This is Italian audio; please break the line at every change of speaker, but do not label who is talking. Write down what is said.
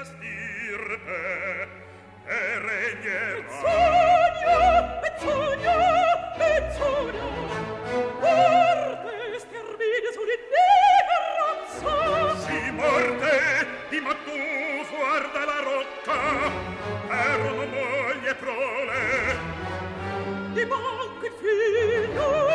stirpe e regnerà.
Pezzogno, Pezzogno, morte, sterminio sull'innerazza.
Si morte, di Mattu guarda la rocca, erano moglie prole.
Di manco il figlio,